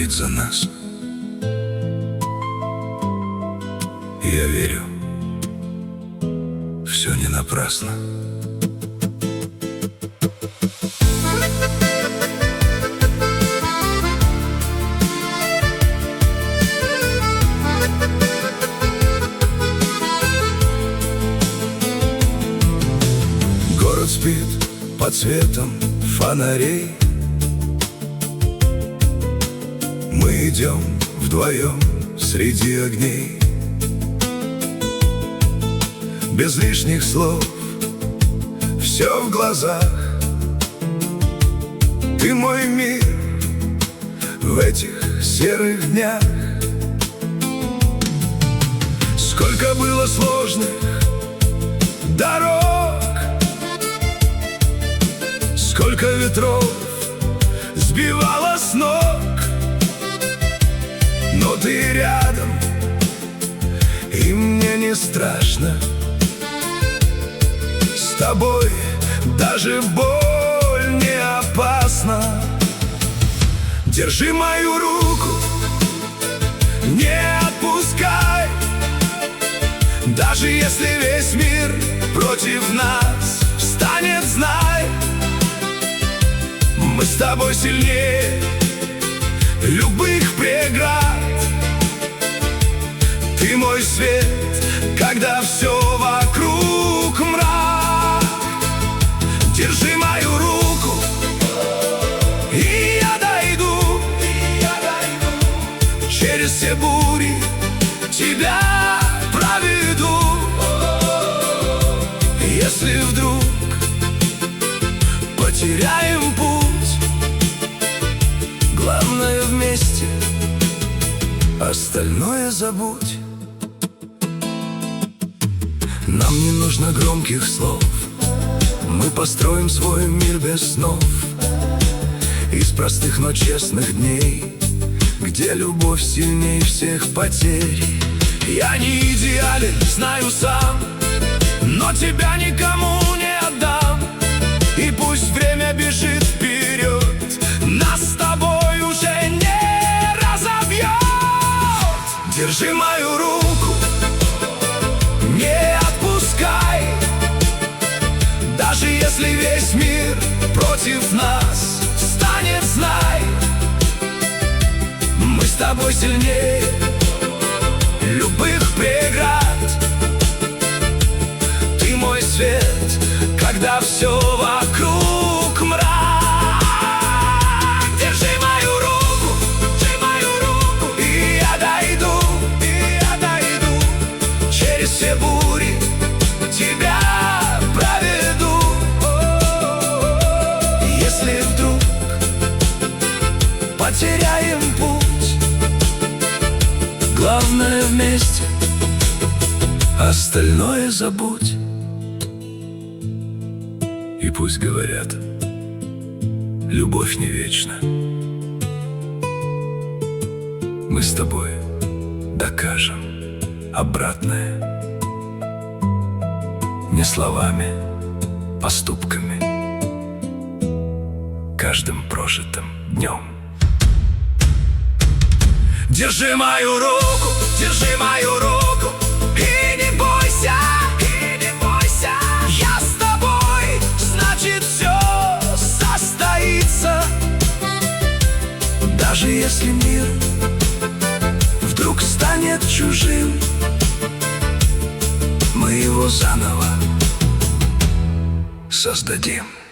говорит за нас. И я верю, все не напрасно. Город спит под светом фонарей. Мы идем вдвоем среди огней. Без лишних слов, все в глазах. Ты мой мир в этих серых днях. Сколько было сложных дорог, сколько ветров сбивало с ног. Но ты рядом, и мне не страшно. С тобой даже боль не опасна. Держи мою руку, не отпускай. Даже если весь мир против нас встанет, знай, мы с тобой сильнее любых преград. Ты мой свет, когда все вокруг мрак. Держи мою руку, и я дойду через все бури, тебя проведу. Если вдруг потеряем путь, главное вместе, остальное забудь. Нам не нужно громких слов, мы построим свой мир без снов. Из простых, но честных дней, где любовь сильней всех потерь. Я не идеален, знаю сам, но тебя никому не отдам. И пусть время бежит вперед, нас с тобой уже не разобьет. Держи мою руку, не отпускай. Даже если весь мир против нас встанет, знай, мы с тобой сильнее любых преград. Ты мой свет, когда все вокруг мрак. Держи мою руку, и я дойду через все бури, тебя проведу. Если вдруг потеряем путь, главное вместе, остальное забудь. И пусть говорят, любовь не вечна, мы с тобой докажем обратное. Не словами, поступками, каждым прожитым днем. Держи мою руку, и не бойся, я с тобой, значит все состоится. Даже если мир вдруг станет чужим, мы его заново создадим.